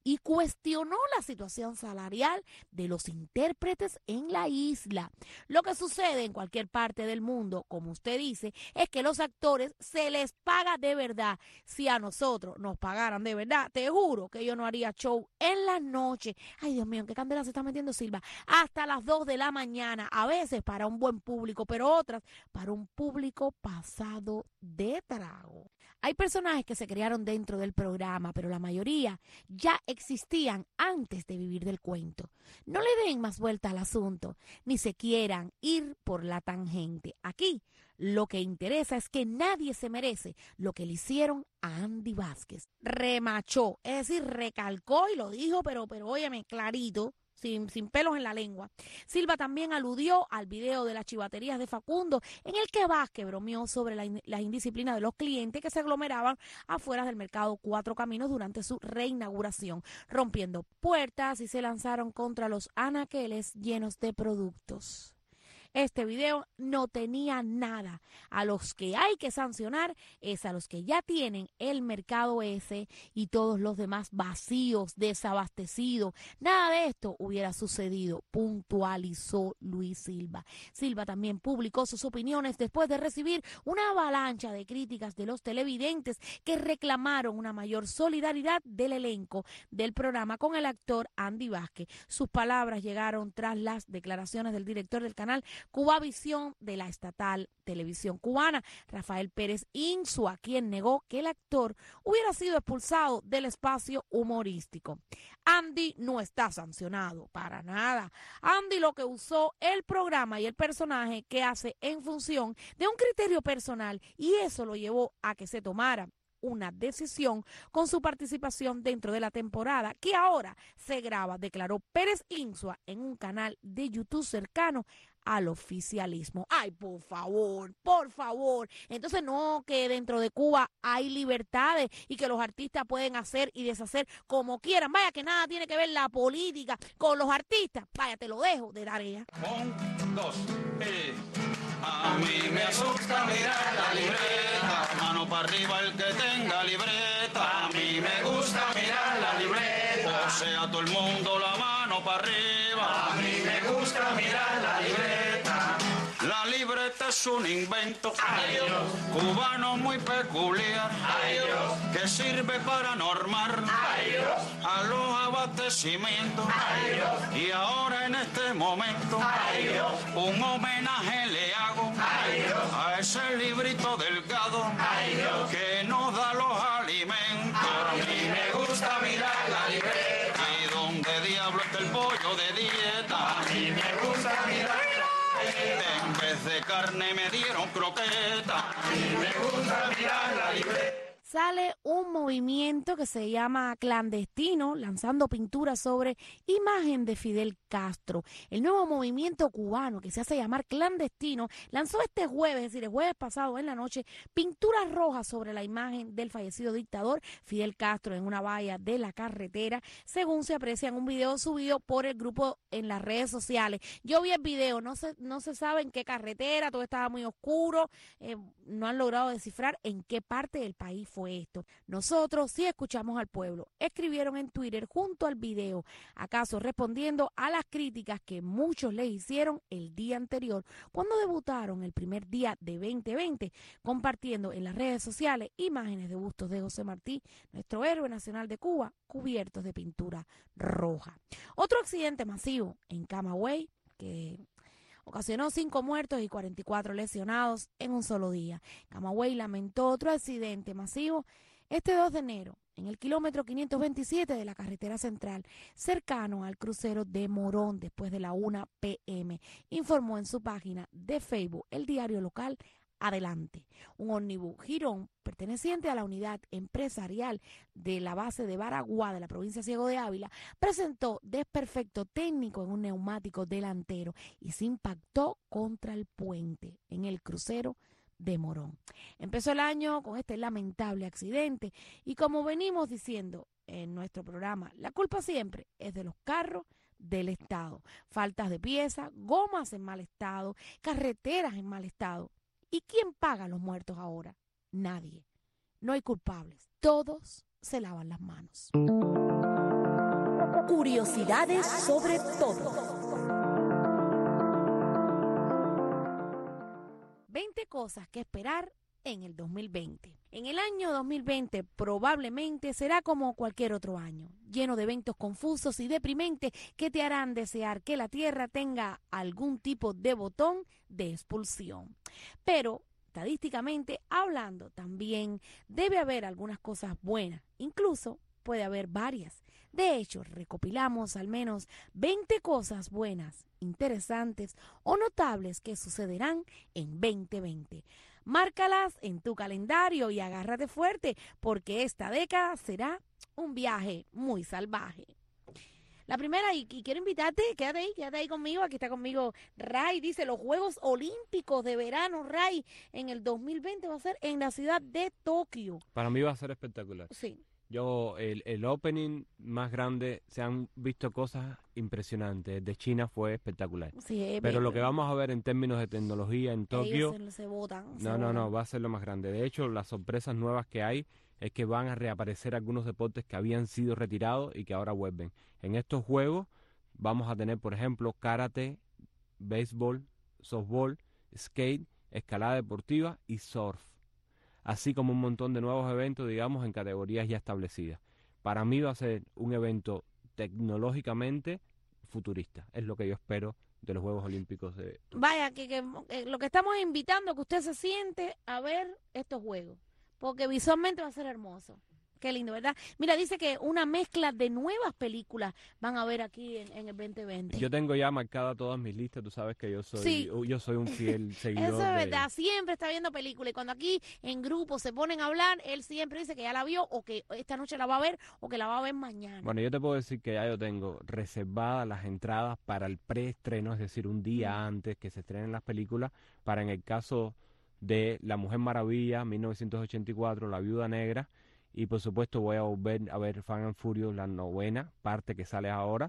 y cuestionó la situación salarial de los intérpretes en la isla. Lo que sucede en cualquier parte del mundo, como usted dice, es que los actores se les paga de verdad. Si a nosotros nos pagaran de verdad, te juro que yo no haría show en la noche. Ay, Dios mío, ¿en qué candela se está metiendo Silva? Hasta las dos de la mañana, a veces para un buen público, pero otras para un público pasado de trago. Hay personajes que se crearon dentro del programa, pero la mayoría ya existían antes de vivir del cuento. No le den más vuelta al asunto, ni se quieran ir por la tangente. Aquí lo que interesa es que nadie se merece lo que le hicieron a Andy Vázquez. Remachó, es decir, recalcó y lo dijo, pero, pero óyeme, clarito. Sin, sin pelos en la lengua. Silva también aludió al video de las chivaterías de Facundo, en el que Vázquez bromeó sobre la, las indisciplinas de los clientes que se aglomeraban afuera del mercado Cuatro Caminos durante su reinauguración, rompiendo puertas y se lanzaron contra los anaqueles llenos de productos. Este video no tenía nada. A los que hay que sancionar es a los que ya tienen el mercado ese y todos los demás vacíos, desabastecidos. Nada de esto hubiera sucedido, puntualizó Luis Silva. Silva también publicó sus opiniones después de recibir una avalancha de críticas de los televidentes que reclamaron una mayor solidaridad del elenco del programa con el actor Andy Vázquez. Sus palabras llegaron tras las declaraciones del director del canal Cubavisión de la estatal Televisión Cubana, Rafael Pérez Insua, quien negó que el actor hubiera sido expulsado del espacio humorístico. Andy no está sancionado, para nada. Andy lo que usó el programa y el personaje que hace en función de un criterio personal y eso lo llevó a que se tomara una decisión con su participación dentro de la temporada que ahora se graba, declaró Pérez Insua en un canal de YouTube cercano al oficialismo. Ay, por favor, por favor. Entonces no que dentro de Cuba hay libertades y que los artistas pueden hacer y deshacer como quieran. Vaya que nada tiene que ver la política con los artistas. Vaya, te lo dejo de tarea. Un, dos, eh. A mí me asusta mirar la libreta, mano para arriba el que tenga libreta. A mí me gusta mirar la libreta, o sea, todo el mundo la mano para arriba. A mí me gusta mirar la libreta. La libreta es un invento ay, cubano muy peculiar ay, que sirve para normar ay, a los abastecimientos ay, y ahora en este momento ay, un homenaje le hago ay, a ese librito delgado ay, que nos da los alimentos. A mí me gusta mirar la libreta y donde diablo está el pollo de dieta. A mí me gusta mirar. En vez de carne me dieron croqueta. Y me gusta mirar la libreta. Sale un movimiento que se llama Clandestino, lanzando pinturas sobre imagen de Fidel Castro. El nuevo movimiento cubano que se hace llamar Clandestino lanzó este jueves, es decir, el jueves pasado en la noche, pinturas rojas sobre la imagen del fallecido dictador Fidel Castro en una valla de la carretera, según se aprecia en un video subido por el grupo en las redes sociales. Yo vi el video, no se, no se sabe en qué carretera, todo estaba muy oscuro, eh, no han logrado descifrar en qué parte del país fue esto. Nosotros sí escuchamos al pueblo, escribieron en Twitter junto al video, acaso respondiendo a las críticas que muchos les hicieron el día anterior cuando debutaron el primer día de veinte veinte, compartiendo en las redes sociales imágenes de bustos de José Martí, nuestro héroe nacional de Cuba, cubiertos de pintura roja. Otro accidente masivo en Camagüey que ocasionó cinco muertos y cuarenta y cuatro lesionados en un solo día. Camagüey lamentó otro accidente masivo este dos de enero en el kilómetro quinientos veintisiete de la carretera central, cercano al crucero de Morón, después de la una pe eme, informó en su página de Facebook el diario local Adelante. Un ómnibus Girón, perteneciente a la unidad empresarial de la base de Baraguá de la provincia Ciego de Ávila, presentó desperfecto técnico en un neumático delantero y se impactó contra el puente en el crucero de Morón. Empezó el año con este lamentable accidente y como venimos diciendo en nuestro programa, la culpa siempre es de los carros del Estado. Faltas de piezas, gomas en mal estado, carreteras en mal estado. ¿Y quién paga a los muertos ahora? Nadie. No hay culpables. Todos se lavan las manos. Curiosidades sobre todo. veinte cosas que esperar en el dos mil veinte. En el año dos mil veinte probablemente será como cualquier otro año, lleno de eventos confusos y deprimentes que te harán desear que la Tierra tenga algún tipo de botón de expulsión. Pero, estadísticamente hablando, también debe haber algunas cosas buenas, incluso puede haber varias. De hecho, recopilamos al menos veinte cosas buenas, interesantes o notables que sucederán en veinte veinte. Márcalas en tu calendario y agárrate fuerte, porque esta década será un viaje muy salvaje. La primera, y, y quiero invitarte, quédate ahí, quédate ahí conmigo, aquí está conmigo Ray, dice, los Juegos Olímpicos de Verano, Ray, en el dos mil veinte va a ser en la ciudad de Tokio. Para mí va a ser espectacular. Sí. Yo, el, el opening más grande, se han visto cosas impresionantes. El de China fue espectacular. Sí, pero lo que vamos a ver en términos de tecnología en Tokio, ellos se, se botan, se no, no, botan. no, va a ser lo más grande. De hecho, las sorpresas nuevas que hay es que van a reaparecer algunos deportes que habían sido retirados y que ahora vuelven. En estos juegos vamos a tener, por ejemplo, karate, béisbol, softball, skate, escalada deportiva y surf. Así como un montón de nuevos eventos, digamos, en categorías ya establecidas. Para mí va a ser un evento tecnológicamente futurista. Es lo que yo espero de los Juegos Olímpicos de... Vaya, que, que, que lo que estamos invitando es que usted se siente a ver estos juegos, porque visualmente va a ser hermoso. Qué lindo, ¿verdad? Mira, dice que una mezcla de nuevas películas van a ver aquí en, en el veinte veinte. Yo tengo ya marcadas todas mis listas, tú sabes que yo soy Sí. yo soy un fiel seguidor. Eso es de- verdad, siempre está viendo películas y cuando aquí en grupo se ponen a hablar, él siempre dice que ya la vio o que esta noche la va a ver o que la va a ver mañana. Bueno, yo te puedo decir que ya yo tengo reservadas las entradas para el preestreno, es decir, un día antes que se estrenen las películas, para en el caso de La Mujer Maravilla, mil novecientos ochenta y cuatro, La Viuda Negra, y por supuesto voy a volver a ver Fast and Furious, la novena parte que sale ahora,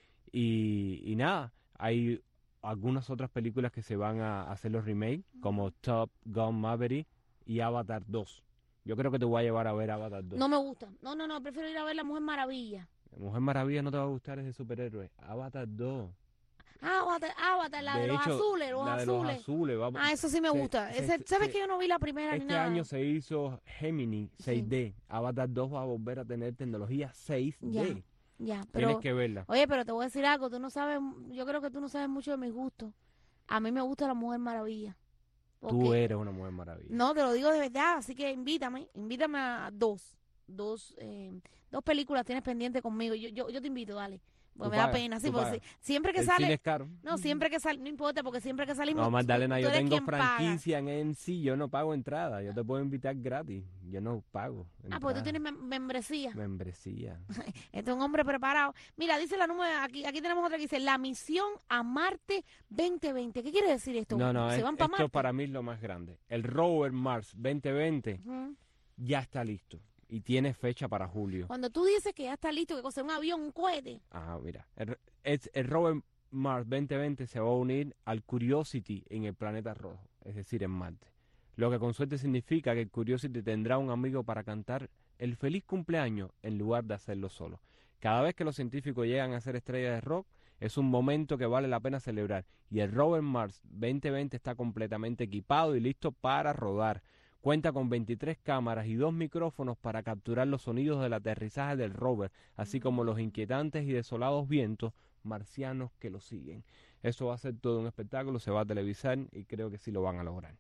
y, y nada, hay algunas otras películas que se van a hacer los remakes, como Top Gun Maverick y Avatar dos. Yo creo que te voy a llevar a ver Avatar dos. No me gusta. No, no, no, prefiero ir a ver La Mujer Maravilla. Mujer Maravilla no te va a gustar, es de superhéroe. Avatar dos. Ah, Avatar, Avatar, la de, De los hecho, azules, los la de azules. los azules. Vamos. Ah, eso sí me Se- gusta. se- Ese- se- ¿Sabes se- que yo no vi la primera ni Este nada? año se hizo Gemini seis D. Avatar dos va a volver a tener tecnología seis D. Ya, ya, pero... Tienes que verla. Oye, pero te voy a decir algo, tú no sabes, yo creo que tú no sabes mucho de mis gustos. A mí me gusta La Mujer Maravilla. Tú Porque- eres una mujer maravilla. No, te lo digo de verdad, así que invítame, invítame a dos, dos, eh, dos películas tienes pendiente conmigo. Yo, yo, yo te invito, dale. Porque Tú me da pagas, pena, sí, tú porque pagas. si- siempre que El sale, cine es caro. no, siempre que sale, no importa, porque siempre que salimos, No, Magdalena, tú yo eres tengo quien paga. franquicia en M C, yo no pago entrada. Yo te puedo invitar gratis. Yo no pago. Ah, pues tú entrada. tienes mem- membresía. Membresía. Este es un hombre preparado. Mira, dice la número, aquí, aquí tenemos otra que dice, la misión a Marte veinte veinte. ¿Qué quiere decir esto? No, no, ¿Se es- van para esto Marte? para mí es lo más grande. El rover Mars veinte veinte Ujú. ya está listo y tiene fecha para julio. Cuando tú dices que ya está listo, que cosa un avión, un cohete. Ah, mira. El, es- el rover Mars veinte veinte se va a unir al Curiosity en el planeta rojo, es decir, en Marte. Lo que con suerte significa que el Curiosity tendrá un amigo para cantar el feliz cumpleaños en lugar de hacerlo solo. Cada vez que los científicos llegan a ser estrellas de rock, es un momento que vale la pena celebrar. Y el rover Mars veinte veinte está completamente equipado y listo para rodar. Cuenta con veintitrés cámaras y dos micrófonos para capturar los sonidos del aterrizaje del rover, así como los inquietantes y desolados vientos marcianos que lo siguen. Eso va a ser todo un espectáculo, se va a televisar y creo que sí lo van a lograr.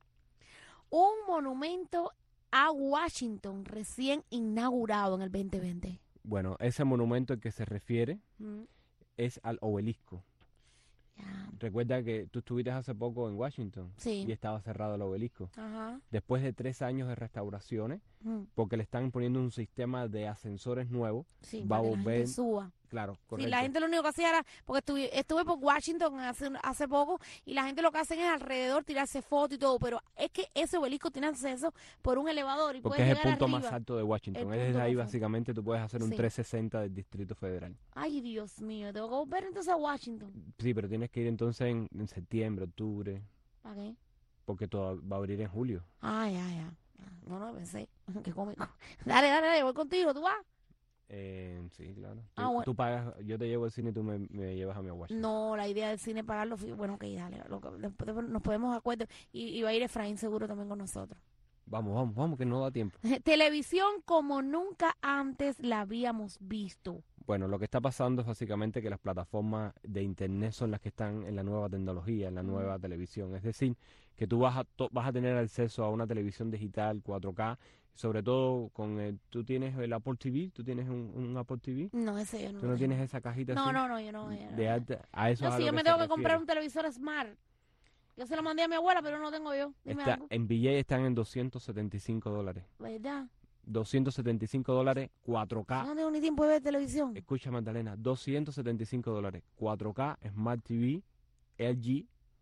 Un monumento a Washington recién inaugurado en el veinte veinte. Bueno, ese monumento al que se refiere Mm. es al obelisco. Recuerda que tú estuviste hace poco en Washington Sí. y estaba cerrado el obelisco. Ajá. Después de tres años de restauraciones, Mm. porque le están poniendo un sistema de ascensores nuevos, Sí, va a para que la gente volver... suba. Claro, Sí, correcto. la gente lo único que hacía era, porque estuve, estuve por Washington hace, hace poco, y la gente lo que hacen es alrededor tirarse fotos y todo, pero es que ese obelisco tiene acceso por un elevador y Porque puedes es el llegar punto arriba. más alto de Washington. El Es desde punto ahí más alto. básicamente tú puedes hacer un Sí. trescientos sesenta del Distrito Federal. Ay, Dios mío, tengo que volver entonces a Washington. Sí, pero tienes que ir entonces en, en septiembre, octubre, ¿Para qué? porque todo va a abrir en julio. Ah, ya, ya. No, no, pensé. Qué cómico. Dale, dale, dale, voy contigo, ¿tú vas? Eh, sí, claro. Tú, Ah, bueno. tú pagas, yo te llevo al cine y tú me, me llevas a mi Washington. No, la idea del cine es pagarlo. fi- Bueno, ok, dale. Lo que- después, después nos podemos de acuerdo. Y, y va a ir Efraín seguro también con nosotros. Vamos, vamos, vamos, que no da tiempo. Televisión como nunca antes la habíamos visto. Bueno, lo que está pasando es básicamente que las plataformas de internet son las que están en la nueva tecnología, en la nueva televisión. Es decir, que tú vas a, to- vas a tener acceso a una televisión digital cuatro K, sobre todo con el, tú tienes el Apple T V, tú tienes un, un Apple T V. No, ese yo no Tú lo no tengo. tienes esa cajita No, así no, no, yo no. yo no. de alta, a eso No, es a si lo yo me se tengo que refiere. comprar un televisor Smart. Yo se lo mandé a mi abuela, pero no lo tengo yo. Dime Está, algo. en V J están en doscientos setenta y cinco dólares. ¿Verdad? doscientos setenta y cinco dólares, cuatro K. No tengo ni tiempo de ver televisión. Escucha, Magdalena, doscientos setenta y cinco dólares, cuatro K, Smart T V, L G,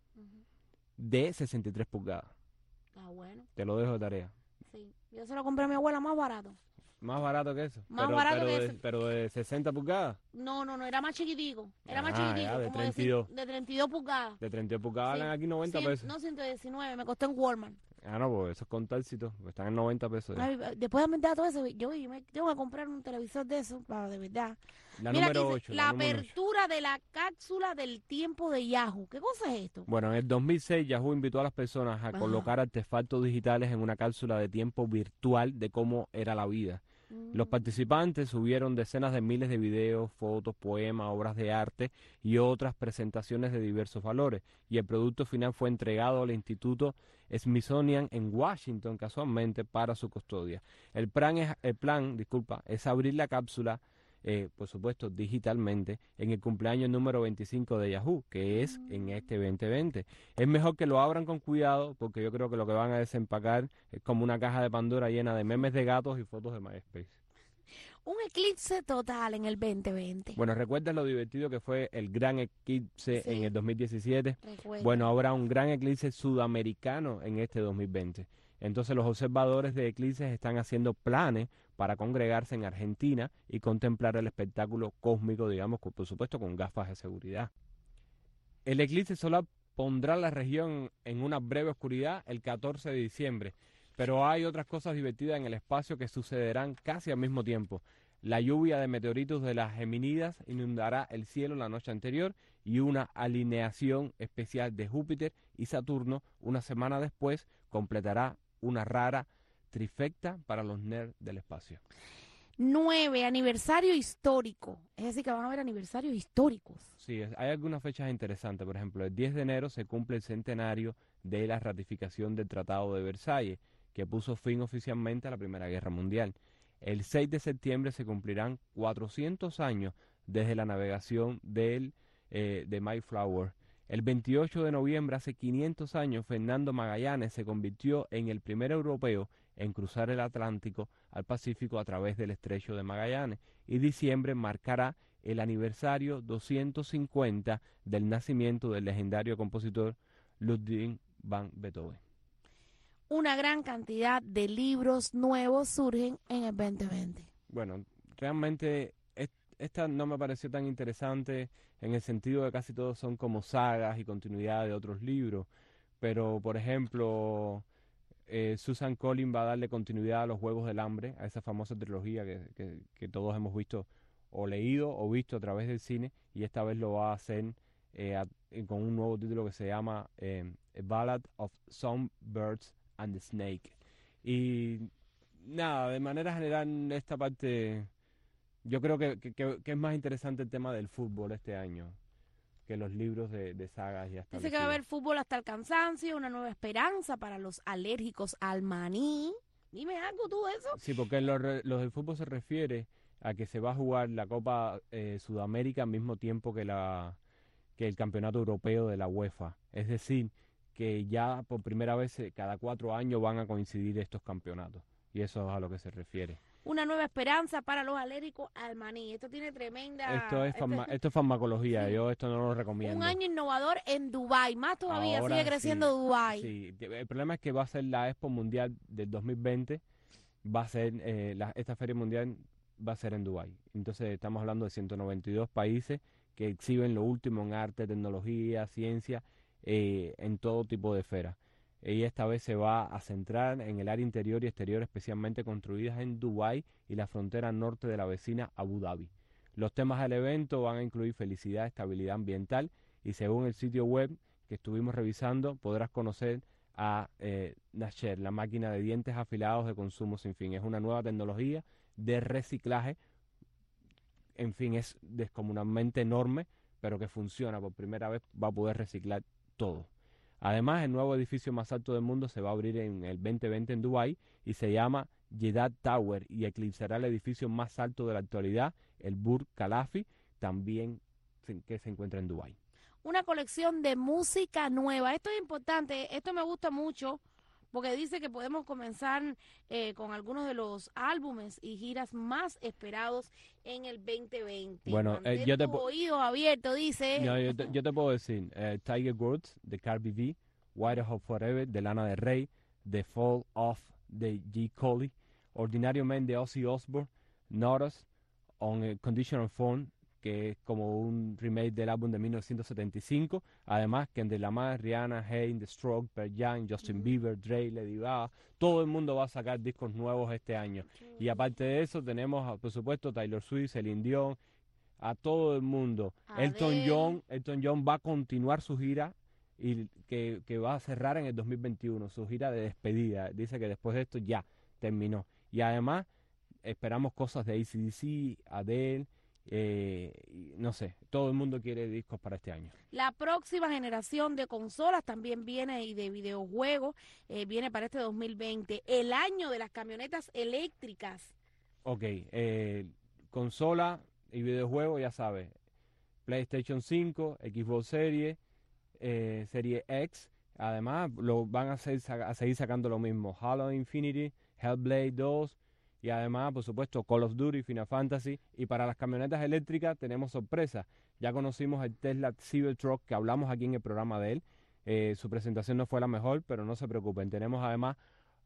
de sesenta y tres pulgadas. Ah, bueno. Te lo dejo de tarea. Sí. Yo se lo compré a mi abuela más barato. Más barato que eso. Más pero, barato pero que de, ese. pero de sesenta pulgadas. No, no, no, era más chiquitico. Era más Ah, chiquitico. ya, de como treinta y decir, dos. de treinta y dos pulgadas. De treinta y dos pulgadas Sí. valen aquí noventa Cien- pesos. No, ciento diecinueve. Me costó en Walmart. Ah, no, pues esos contárcitos están en noventa pesos. ya. Ay, después de aumentar todo eso, yo, yo me tengo que comprar un televisor de eso, para de verdad. La Mira, número aquí dice, ocho. la número ocho. apertura de la cápsula del tiempo de Yahoo. ¿Qué cosa es esto? Bueno, en el dos mil seis Yahoo invitó a las personas a Ajá. colocar artefactos digitales en una cápsula de tiempo virtual de cómo era la vida. Mm. Los participantes subieron decenas de miles de videos, fotos, poemas, obras de arte y otras presentaciones de diversos valores. Y el producto final fue entregado al Instituto Smithsonian en Washington, casualmente, para su custodia. El plan, es, el plan disculpa, es abrir la cápsula, eh, por supuesto, digitalmente, en el cumpleaños número veinticinco de Yahoo, que es en este veinte veinte. Es mejor que lo abran con cuidado, porque yo creo que lo que van a desempacar es como una caja de Pandora llena de memes de gatos y fotos de MySpace. Un eclipse total en el veinte veinte. Bueno, ¿recuerdas lo divertido que fue el gran eclipse Sí. en el dos mil diecisiete? Recuerdo. Bueno, habrá un gran eclipse sudamericano en este dos mil veinte. Entonces los observadores de eclipses están haciendo planes para congregarse en Argentina y contemplar el espectáculo cósmico, digamos, con- por supuesto con gafas de seguridad. El eclipse solar pondrá a la región en una breve oscuridad el catorce de diciembre, pero hay otras cosas divertidas en el espacio que sucederán casi al mismo tiempo. La lluvia de meteoritos de las Geminidas inundará el cielo la noche anterior y una alineación especial de Júpiter y Saturno una semana después completará una rara trifecta para los nerds del espacio. Nueve, aniversario histórico. Es decir, que van a haber aniversarios históricos. Sí, es- hay algunas fechas interesantes. Por ejemplo, el diez de enero se cumple el centenario de la ratificación del Tratado de Versalles, que puso fin oficialmente a la Primera Guerra Mundial. El seis de septiembre se cumplirán cuatrocientos años desde la navegación del, eh, de Mayflower. El veintiocho de noviembre, hace quinientos años, Fernando Magallanes se convirtió en el primer europeo en cruzar el Atlántico al Pacífico a través del Estrecho de Magallanes. Y diciembre marcará el aniversario doscientos cincuenta del nacimiento del legendario compositor Ludwig van Beethoven. Una gran cantidad de libros nuevos surgen en el veinte veinte. Bueno, realmente es- esta no me pareció tan interesante en el sentido de que casi todos son como sagas y continuidad de otros libros, pero por ejemplo eh, Susan Collins va a darle continuidad a los Juegos del Hambre, a esa famosa trilogía que, que- que todos hemos visto o leído o visto a través del cine, y esta vez lo va a hacer eh, a- eh, con un nuevo título que se llama eh, A Ballad of Songbirds and the Snake. Y nada, de manera general esta parte yo creo que, que- que- que es más interesante el tema del fútbol este año que los libros de, de sagas ya Dice que va a haber fútbol hasta el cansancio, una nueva esperanza para los alérgicos al maní. Dime algo tú de eso. Sí, porque los, re- los del fútbol se refiere a que se va a jugar la Copa eh, Sudamérica al mismo tiempo que la que el Campeonato Europeo de la UEFA. Es decir, que ya por primera vez eh, cada cuatro años van a coincidir estos campeonatos. Y eso es a lo que se refiere. Una nueva esperanza para los alérgicos al maní. Esto tiene tremenda... Esto es, este- farma- esto es farmacología, yo esto no lo recomiendo. un año innovador en Dubái. Más todavía, Ahora sigue creciendo sí, Dubái. sí. El problema es que va a ser la Expo Mundial del dos mil veinte, va a ser, eh, la- esta feria mundial va a ser en Dubái. Entonces estamos hablando de ciento noventa y dos países que exhiben lo último en arte, tecnología, ciencia, eh, en todo tipo de esferas. y esta vez se va a centrar en el área interior y exterior especialmente construidas en Dubái y la frontera norte de la vecina Abu Dhabi. Los temas del evento van a incluir felicidad, estabilidad ambiental y según el sitio web que estuvimos revisando podrás conocer a eh, Nasher, la máquina de dientes afilados de consumo sin fin. Es una nueva tecnología de reciclaje, en fin, es descomunalmente enorme, pero que funciona. Por primera vez va a poder reciclar todo. Además, el nuevo edificio más alto del mundo se va a abrir en el veinte veinte en Dubái y se llama Jeddah Tower y eclipsará el edificio más alto de la actualidad, el Burj Khalifa, también que se encuentra en Dubái. Una colección de música nueva. Esto es importante, esto me gusta mucho porque dice que podemos comenzar eh, con algunos de los álbumes y giras más esperados en el veinte veinte. Bueno, eh, yo te puedo... oídos abiertos, dice. No, yo, te, yo te puedo decir, eh, Tiger Woods de Cardi B, White Hot Forever de Lana Del Rey, The Fall Off de J. Cole, Ordinary Man de Ozzy Osbourne, Notice on a Conditional Phone, que es como un remake del álbum de mil novecientos setenta y cinco. Además, Kendrick Lamar, Rihanna, Haim, The Stroke, Pearl Jam, Justin Bieber, Drake, Lady Gaga. Todo el mundo va a sacar discos nuevos este año. Y aparte de eso, tenemos, por supuesto, Taylor Swift, Celine Dion, a todo el mundo. Elton John, Elton John va a continuar su gira y que, que va a cerrar en el dos mil veintiuno, su gira de despedida. Dice que después de esto ya terminó. Y además, esperamos cosas de A C D C, Adele. Eh, no sé, todo el mundo quiere discos para este año. La próxima generación de consolas también viene y de videojuegos eh, viene para este dos mil veinte, el año de las camionetas eléctricas. Ok, eh, consola y videojuegos, ya sabes, PlayStation cinco, Xbox Series, eh, Serie X. Además lo van a, hacer, a seguir sacando lo mismo, Halo Infinity, Hellblade dos. Y además, por supuesto, Call of Duty, Final Fantasy. Y para las camionetas eléctricas tenemos sorpresas. Ya conocimos el Tesla Cybertruck, que hablamos aquí en el programa de él. Eh, su presentación no fue la mejor, pero no se preocupen. Tenemos además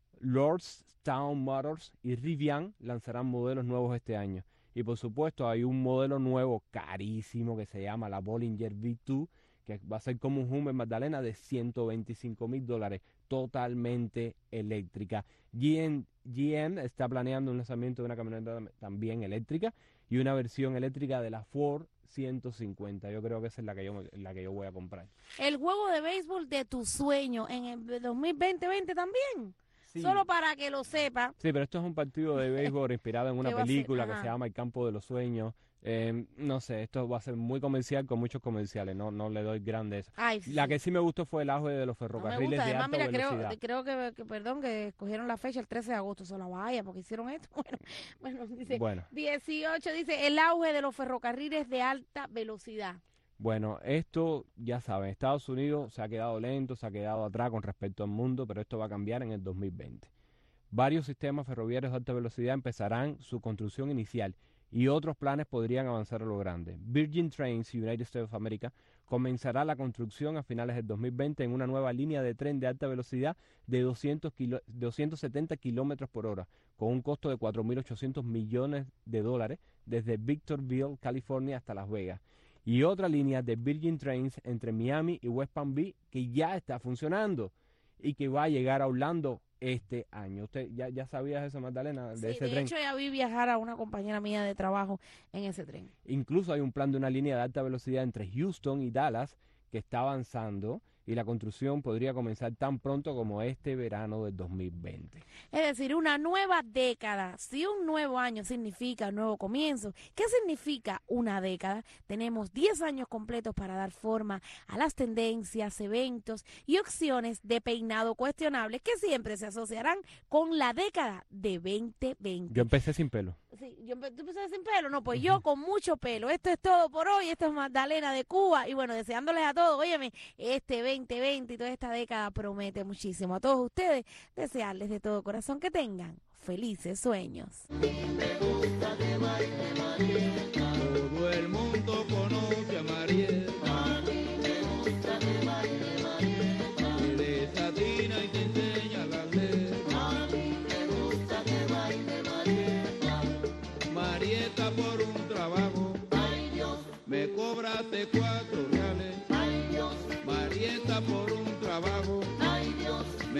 Lordstown Motors y Rivian lanzarán modelos nuevos este año. Y por supuesto hay un modelo nuevo carísimo que se llama la Bollinger V dos, que va a ser como un Hummer Magdalena de ciento veinticinco mil dólares, totalmente eléctrica. G M, G M está planeando un lanzamiento de una camioneta también eléctrica y una versión eléctrica de la Ford ciento cincuenta. Yo creo que esa es la que yo, la que yo voy a comprar. El juego de béisbol de tu sueño en el dos mil veinte también. Sí. Solo para que lo sepa. Sí, pero esto es un partido de béisbol inspirado en una película que se llama El Campo de los Sueños. Eh, no sé, esto va a ser muy comercial con muchos comerciales, no no le doy grande eso. Ay, sí. La que sí me gustó fue el auge de los ferrocarriles no de Además, alta mira, velocidad. Creo, creo que, que, perdón, que escogieron la fecha el trece de agosto, solo vaya, porque hicieron esto. Bueno, bueno, dice bueno. dieciocho, dice el auge de los ferrocarriles de alta velocidad. Bueno, esto ya saben, Estados Unidos se ha quedado lento, se ha quedado atrás con respecto al mundo, pero esto va a cambiar en el dos mil veinte. Varios sistemas ferroviarios de alta velocidad empezarán su construcción inicial y otros planes podrían avanzar a lo grande. Virgin Trains United States of America comenzará la construcción a finales del dos mil veinte en una nueva línea de tren de alta velocidad de doscientos kilo, doscientos setenta kilómetros por hora, con un costo de cuatro mil ochocientos millones de dólares desde Victorville, California, hasta Las Vegas. Y otra línea de Virgin Trains entre Miami y West Palm Beach que ya está funcionando y que va a llegar a Orlando este año. ¿Usted ya, ya sabías eso, Magdalena, de sí, ese de tren? De hecho, ya vi viajar a una compañera mía de trabajo en ese tren. Incluso hay un plan de una línea de alta velocidad entre Houston y Dallas que está avanzando y la construcción podría comenzar tan pronto como este verano del dos mil veinte. Es decir, una nueva década. Si un nuevo año significa un nuevo comienzo, ¿qué significa una década? Tenemos diez años completos para dar forma a las tendencias, eventos y opciones de peinado cuestionables que siempre se asociarán con la década de veinte veinte. Yo empecé sin pelo. Sí, yo empe ¿tú empezaste sin pelo? No, pues uh-huh. Yo con mucho pelo. Esto es todo por hoy. Esto es Magdalena de Cuba. Y bueno, deseándoles a todos, óyeme, este veinte veinte y toda esta década promete muchísimo. A todos ustedes, desearles de todo corazón que tengan felices sueños. Me gusta que baile Marieta. Todo el mundo conoce a Marieta. A mí me gusta que baile Marieta. Que desatina y te enseña las letras. A mí me gusta que baile Marieta. Marieta por un trabajo. Ay Dios. Me cobraste cuatro reales. Ay Dios. Marieta por un trabajo. Ay Dios. Me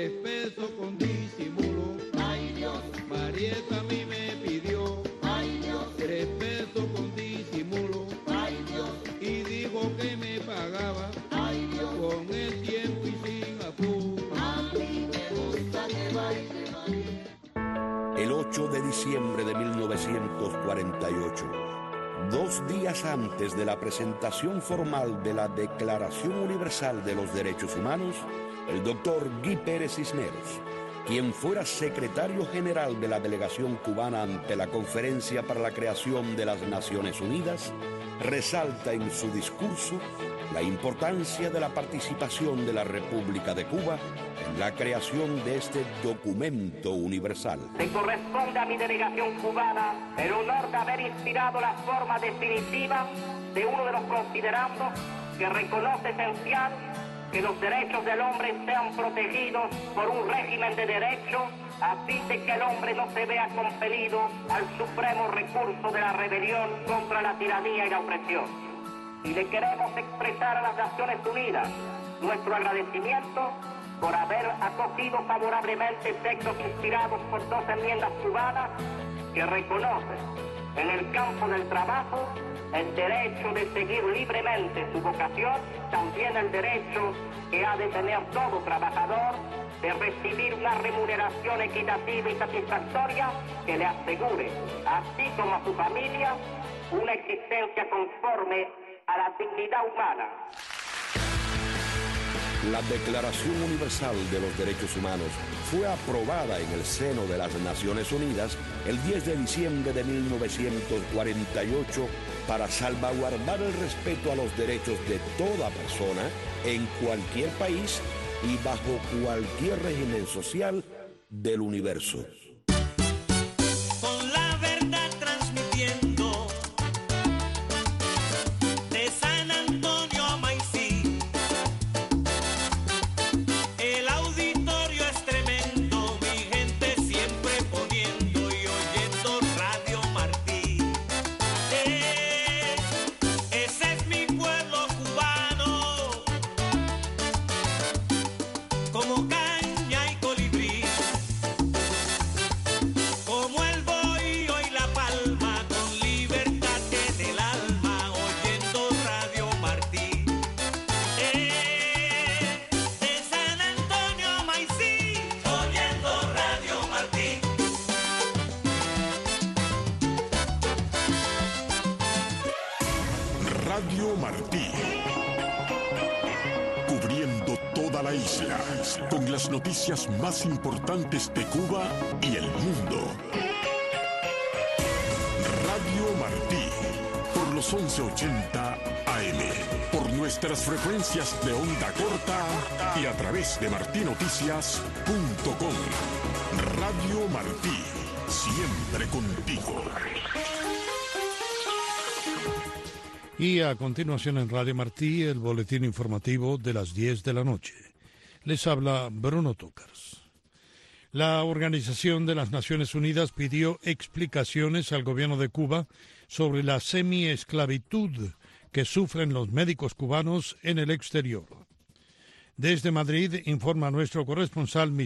tres pesos con disimulo. Ay Dios, Marieta a mí me pidió. Ay Dios, tres pesos con disimulo. Ay Dios, y dijo que me pagaba. Ay Dios, con el tiempo y sin apuro. A mí me gusta que baile María. El ocho de diciembre de mil novecientos cuarenta y ocho, dos días antes de la presentación formal de la Declaración Universal de los Derechos Humanos, el doctor Guy Pérez Cisneros, quien fuera secretario general de la delegación cubana ante la Conferencia para la Creación de las Naciones Unidas, resalta en su discurso la importancia de la participación de la República de Cuba en la creación de este documento universal. Le corresponde a mi delegación cubana el honor de haber inspirado la forma definitiva de uno de los considerandos que reconoce esencial que los derechos del hombre sean protegidos por un régimen de derecho a fin de que el hombre no se vea compelido al supremo recurso de la rebelión contra la tiranía y la opresión. Y le queremos expresar a las Naciones Unidas nuestro agradecimiento por haber acogido favorablemente textos inspirados por dos enmiendas cubanas que reconocen en el campo del trabajo el derecho de seguir libremente su vocación, también el derecho que ha de tener todo trabajador de recibir una remuneración equitativa y satisfactoria que le asegure, así como a su familia, una existencia conforme a la dignidad humana. La Declaración Universal de los Derechos Humanos fue aprobada en el seno de las Naciones Unidas el diez de diciembre de mil novecientos cuarenta y ocho para salvaguardar el respeto a los derechos de toda persona en cualquier país y bajo cualquier régimen social del universo. Con la verdad transmitiendo de San Antonio a Maicí. El auditorio es tremendo, mi gente siempre poniendo y oyendo Radio Martí. Eh, ese es mi pueblo cubano, como caña y colibrí, como el bohío y la palma, con libertad en el alma, oyendo Radio Martí. Eh, de San Antonio a Maicí, oyendo Radio Martí. Radio Martí. Cubriendo toda la isla, con las noticias más importantes de Cuba y el mundo. Radio Martí, por los once ochenta A M, por nuestras frecuencias de onda corta y a través de martinoticias punto com. Radio Martí, siempre contigo. Y a continuación en Radio Martí, el boletín informativo de las diez de la noche. Les habla Bruno Tócars. La Organización de las Naciones Unidas pidió explicaciones al gobierno de Cuba sobre la semiesclavitud que sufren los médicos cubanos en el exterior. Desde Madrid informa nuestro corresponsal